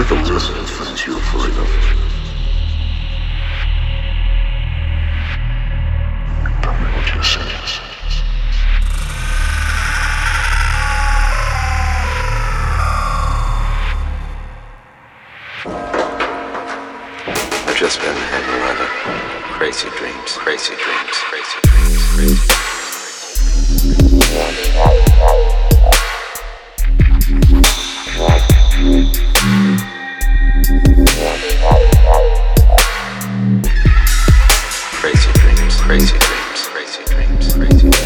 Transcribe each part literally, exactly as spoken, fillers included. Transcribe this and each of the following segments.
make a list of things you're afraid of. Tell me what you say. I've just been having a lot of crazy dreams, crazy dreams, crazy dreams, crazy dreams. Crazy dreams, crazy dreams, crazy dreams, crazy dreams.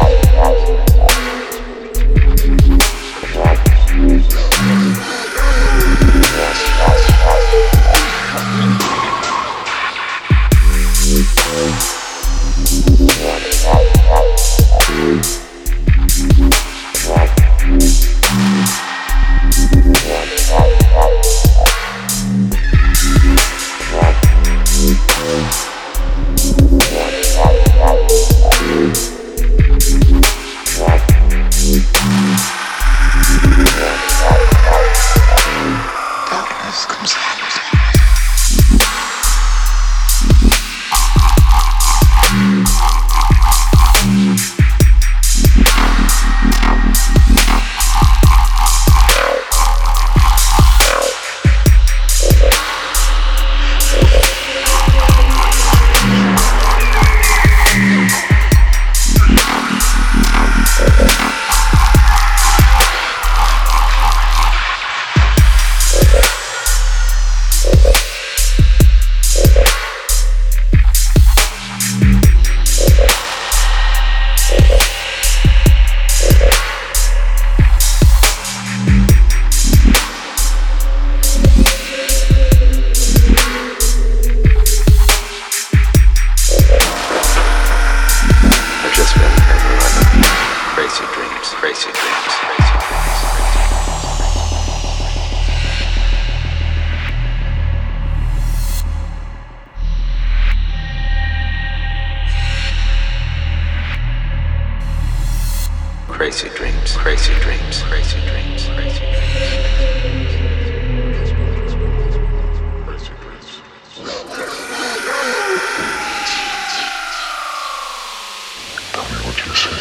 Darkness comes out. Crazy dreams, crazy dreams, crazy dreams, crazy dreams, crazy dreams, crazy dreams. Tell me what you say.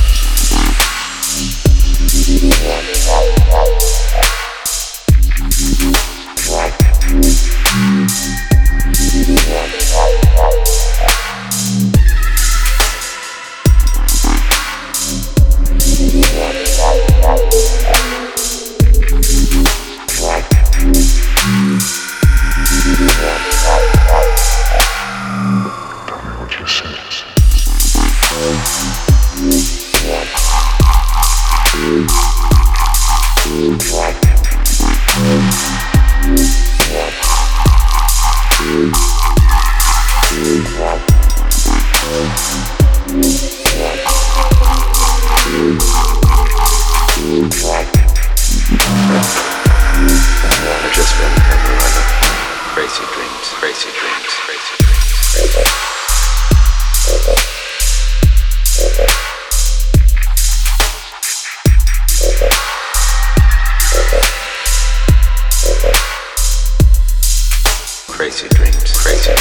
I've just been having a lot of crazy dreams, crazy dreams, crazy dreams. Crazy dreams, crazy